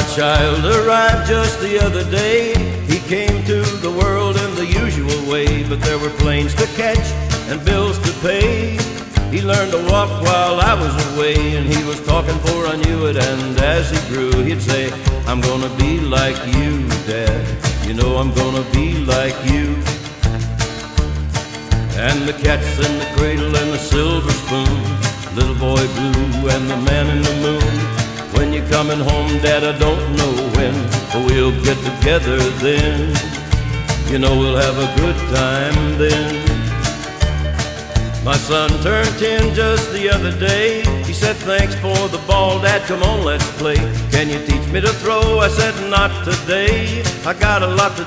child arrived just the other day. He came to the world in the usual way, but there were planes to catch and bills to pay. He learned to walk while I was away, and he was talking before I knew it. And as he grew, he'd say, I'm gonna be like you, Dad. You know I'm gonna be like you. And the cat's in the cradle and the silver spoon, little boy blue and the man in the moon. When you're coming home, Dad, I don't know when, but we'll get together then. You know we'll have a good time then. My son turned 10 just the other day. He said, thanks for the ball, Dad, come on, let's play. Can you teach me to throw? I said, not today. I got a lot to